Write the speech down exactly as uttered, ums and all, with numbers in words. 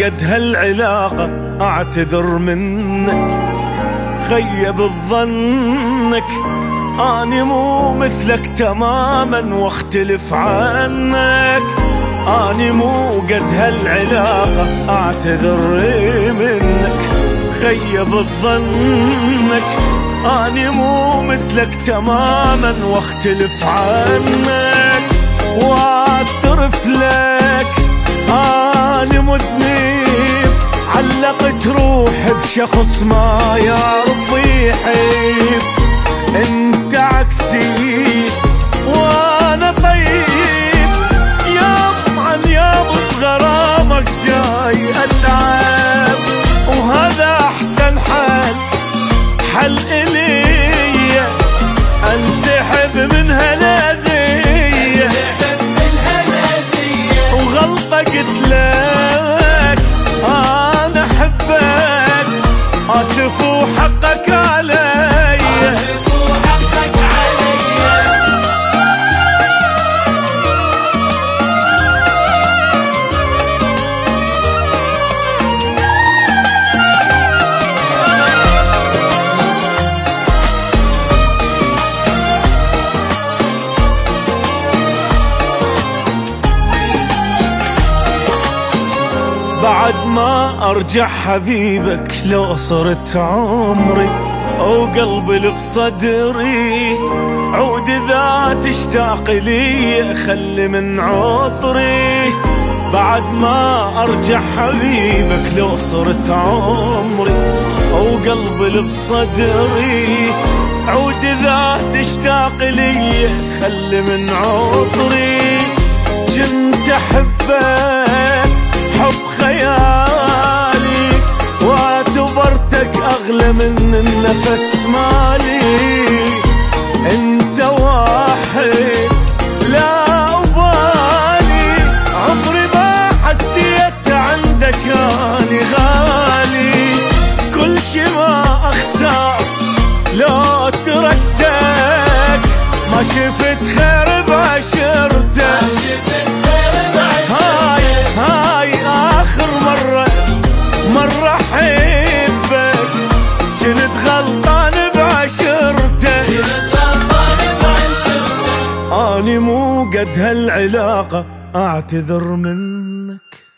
قد هالعلاقة اعتذر منك، خيب ظنك اني مو مثلك تماما واختلف عنك. اني مو قد هالعلاقة اعتذر منك، خيب ظنك اني مو مثلك تماما واختلف عنك. واعترف لك اني مذنب، علقت روحي بشخص ما يعرف يحب. انت عكسي وانا طيب، يوم عن يوم بغرامك جاي اتعب. وهذا احسن حل، حل الي انسحب من هالأذية. وغلطة قلت لك انا احبك، اسف وحقك علي. بعد ما ارجع حبيبك لو صرت عمري وقلبي بصدري، عود اذا تشتاق لي خلي من عطري. بعد ما ارجع حبيبك لو صرت عمري وقلبي بصدري، عود اذا تشتاق لي خلي من عطري. كنت احبك حب خيالي، واعتبرتك اغلى من النفس مالي. انت واحد لا أبالي، عمري ما حسيت عندك اني غالي. كل شي ما اخسر لو تركتك، ما شفت خير بعشرتك. هاي هاي آخر مرة مرة أحبك، كنت غلطان بعشرتك. أني مو قد هالعلاقة أعتذر منك.